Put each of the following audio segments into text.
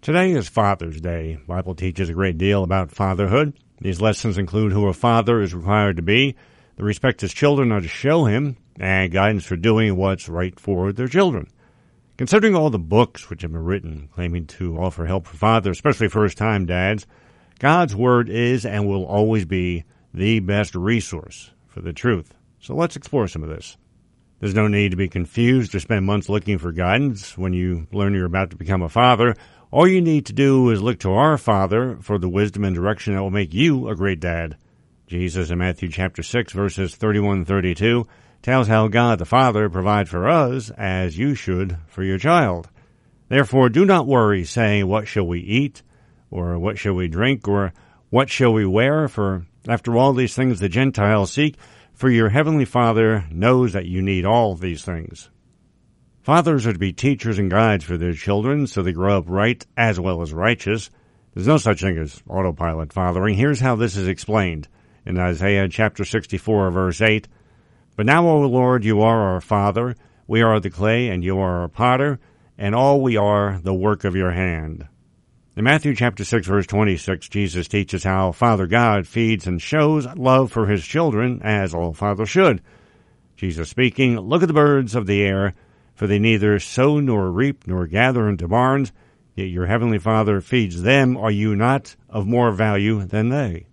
Today is Father's Day. The Bible teaches a great deal about fatherhood. These lessons include who a father is required to be, the respect his children are to show him, and guidance for doing what's right for their children. Considering all the books which have been written claiming to offer help for fathers, especially first-time dads, God's Word is and will always be the best resource for the truth. So let's explore some of this. There's no need to be confused or spend months looking for guidance when you learn you're about to become a father. All you need to do is look to our Father for the wisdom and direction that will make you a great dad. Jesus in Matthew chapter 6, verses 31 and 32, tells how God the Father provides for us as you should for your child. Therefore, do not worry, saying, what shall we eat? Or what shall we drink? Or what shall we wear? For after all these things the Gentiles seek, for your heavenly Father knows that you need all these things. Fathers are to be teachers and guides for their children so they grow up right as well as righteous. There's no such thing as autopilot fathering. Here's how this is explained in Isaiah chapter 64, verse 8. But now, O Lord, you are our Father. We are the clay, and you are our potter, and all we are the work of your hand. In Matthew chapter 6, verse 26, Jesus teaches how Father God feeds and shows love for his children, as all fathers should. Jesus speaking, look at the birds of the air, for they neither sow nor reap nor gather into barns, yet your heavenly Father feeds them. Are you not of more value than they?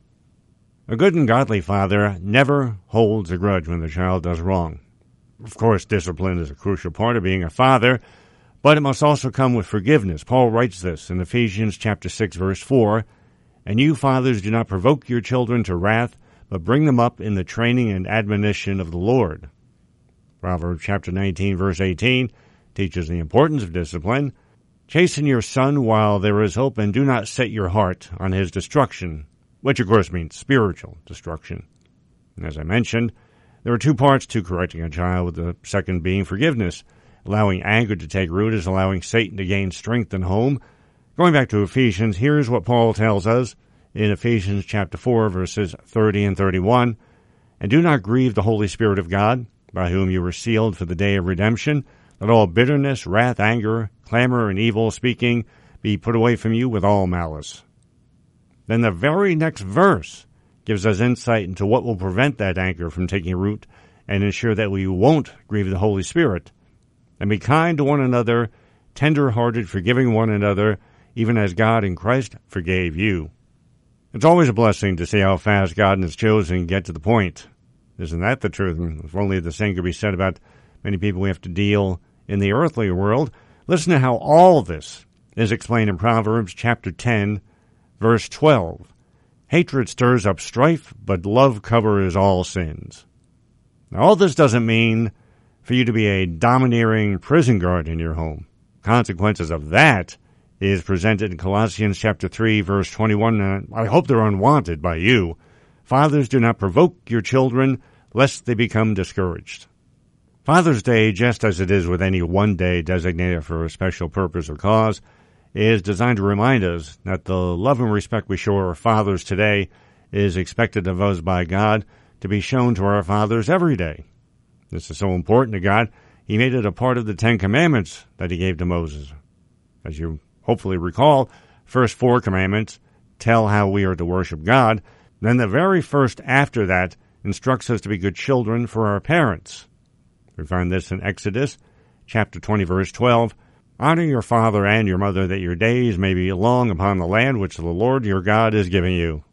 A good and godly father never holds a grudge when the child does wrong. Of course, discipline is a crucial part of being a father, but it must also come with forgiveness. Paul writes this in Ephesians chapter 6, verse 4, and you fathers do not provoke your children to wrath, but bring them up in the training and admonition of the Lord. Proverbs chapter 19, verse 18 teaches the importance of discipline. Chasten your son while there is hope, and do not set your heart on his destruction, which of course means spiritual destruction. And as I mentioned, there are two parts to correcting a child, with the second being forgiveness. Allowing anger to take root is allowing Satan to gain strength in home. Going back to Ephesians, here's what Paul tells us in Ephesians chapter 4, verses 30 and 31. And do not grieve the Holy Spirit of God, by whom you were sealed for the day of redemption. Let all bitterness, wrath, anger, clamor, and evil speaking be put away from you with all malice. Then the very next verse gives us insight into what will prevent that anger from taking root and ensure that we won't grieve the Holy Spirit. And be kind to one another, tender-hearted, forgiving one another, even as God in Christ forgave you. It's always a blessing to see how fast God and his chosen get to the point. Isn't that the truth? If only the same could be said about many people we have to deal in the earthly world. Listen to how all this is explained in Proverbs chapter 10, verse 12. Hatred stirs up strife, but love covers all sins. Now, all this doesn't mean for you to be a domineering prison guard in your home. Consequences of that is presented in Colossians chapter 3, verse 21, and I hope they're unwanted by you. Fathers, do not provoke your children, lest they become discouraged. Father's Day, just as it is with any one day designated for a special purpose or cause, is designed to remind us that the love and respect we show our fathers today is expected of us by God to be shown to our fathers every day. This is so important to God, he made it a part of the Ten Commandments that he gave to Moses. As you hopefully recall, first 4 commandments tell how we are to worship God. Then the very first after that instructs us to be good children for our parents. We find this in Exodus chapter 20, verse 12. Honor your father and your mother, that your days may be long upon the land which the Lord your God is giving you.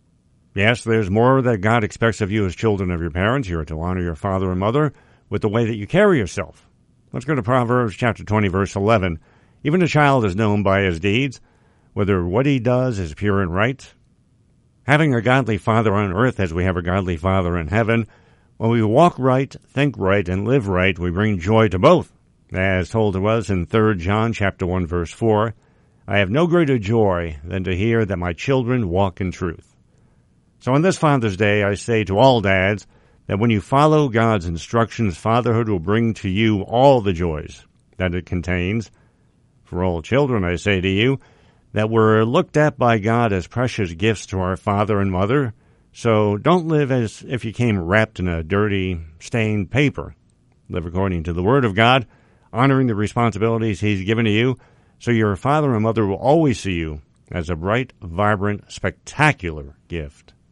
Yes, there's more that God expects of you as children of your parents. You are to honor your father and mother with the way that you carry yourself. Let's go to Proverbs chapter 20, verse 11. Even a child is known by his deeds, whether what he does is pure and right. Having a godly father on earth as we have a godly Father in heaven, when we walk right, think right, and live right, we bring joy to both. As told to us in 3 John chapter 1, verse 4, I have no greater joy than to hear that my children walk in truth. So on this Father's Day, I say to all dads that when you follow God's instructions, fatherhood will bring to you all the joys that it contains. For all children, I say to you, that we're looked at by God as precious gifts to our father and mother, so don't live as if you came wrapped in a dirty, stained paper. Live according to the Word of God, honoring the responsibilities he's given to you, So your father and mother will always see you as a bright, vibrant, spectacular gift.